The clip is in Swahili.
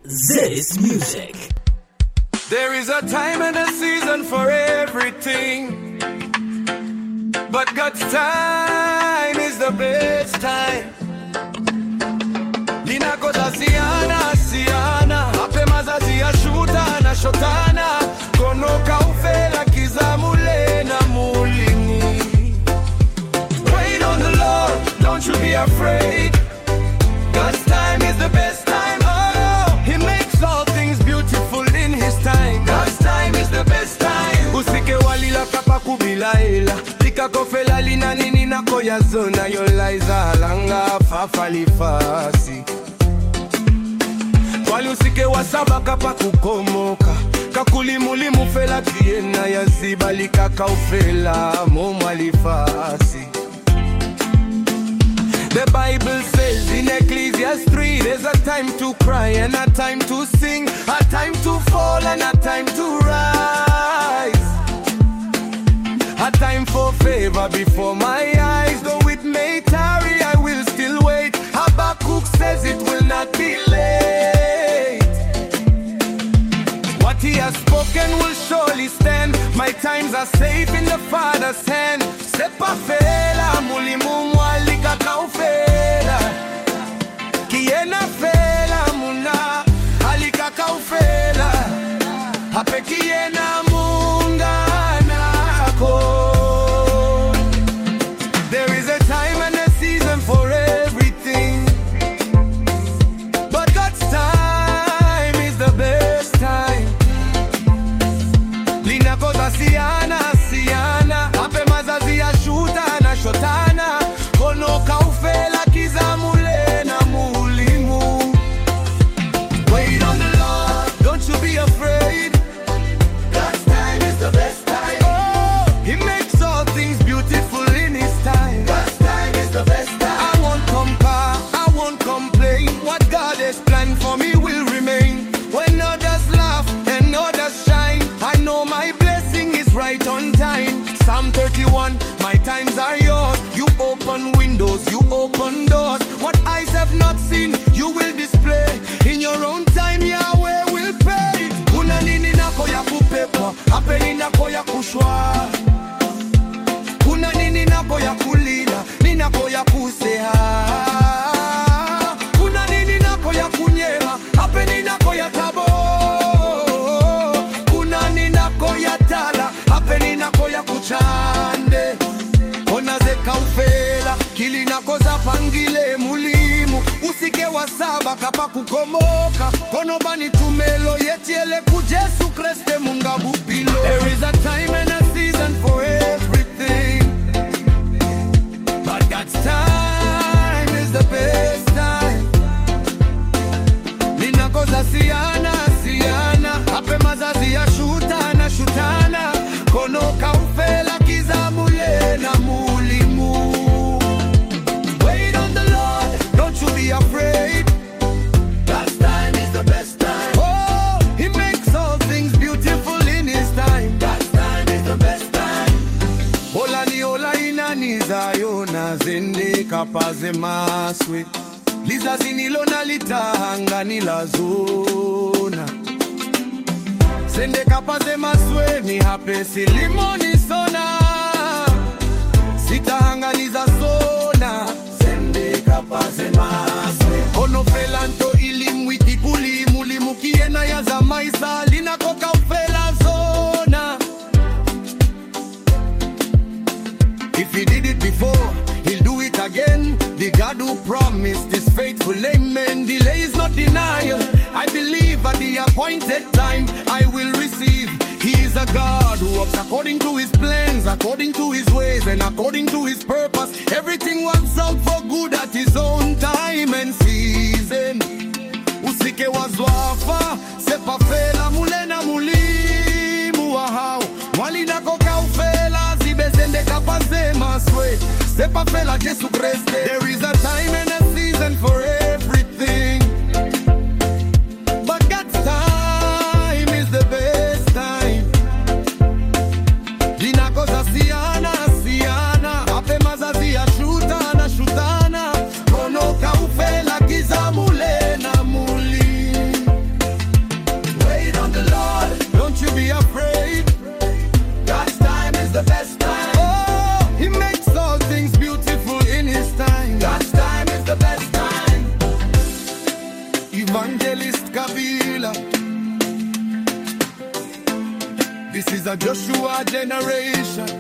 This music. There is a time and a season for everything, but God's time is the best time. Lina koza siana, ape mazazi ya shuta na shotana, konoka ufela kizamule na mulini. Wait on the Lord, don't you be afraid. God's time is the best time. Oh, He makes all things beautiful in His time. God's time is the best time. Usike walila kapa kubila ela, tika kofela lina nini na koya zona, yolaiza langa fafalifasi. Wali usike wasaba kapa kukomoka, kakulimulimu fela kiena ya zibali kaka ufela momalifasi. The Bible says in Ecclesiastes 3, there's a time to cry and a time to sing, a time to fall and a time to rise, a time for favor before my eyes. Though it may tarry, I will still wait. Habakkuk says it will not be late. What He has spoken will surely stand. My times are safe in the Father's hand. Sepa fela mulimu mwali kakaufela, kiena fela muna ali kakaufela, hape kiena mungana ko. There is a time and a season for everything, but God's time is the best time. Lina koza siana, hape mazazi ya shuta na shotana, konoka ufela kizamule na mulimu. Wait on the Lord, don't you be afraid. God's time is the best time. Oh, He makes all things beautiful in His time. God's time is the best time. I won't compare, I won't complain. What God has planned for me will remain. When others laugh and others shine, I know my blessing is right on time. Psalm 31, my times are yours. You open windows, you open doors. What eyes have not seen, you will display. In your own time, Yahweh will pay. Kuna nini nako ya kupepo, apeni nako ya kushwa. Kuna nini nako ya kulila, ninako ya kuseha. Kuna nini nako ya kunyema, apeni nako ya tabo. Kuna nini nako ya tala, apeni nako ya kuchande. Ona zeka ufela, kili nako za pangile mulimu. Usike wasaba kapa kukomoka, kono bani tumelo yetiele kujesu kreste mungabu pilo. There is a time and a season for everything, but God's time is the best time. Lina koza siana, hape mazazi ya shutana, konoka ufela kizamule na mulimu. Wait on the Lord, don't you be afraid. God's time is the best time. Oh, He makes all things beautiful in His time. God's time is the best time. Ola ni ola inani zayona zende kapaze maswe, liza zinilo na litanga nila zona. Sende kapaze maswe ni hape silimoni sona, sitahanganiza sona. Sende kapaze maswe ono felanto ilimwiti mulimu kiena ya za maisa, lina koka ufela zona. If He did it before, He'll do it again. The God who promised is faithful, amen. Delay is not denial. I believe at the appointed time I will receive. He is a God who works according to His plans, according to His ways, and according to His purpose. Everything works out for good at His own time and season. Usike wazwafa, sepa fela mulena mulimu wahao. Walina koka ufela, zibezende kapaze maswe. Sepa fela Jesu Kriste. There is a time and a season for everything, but God's time is the best time. Lina koza siana, hape mazazi ya shutana, konoka ufela kizamule na muli. Evangelist Kabila. This is a Joshua generation.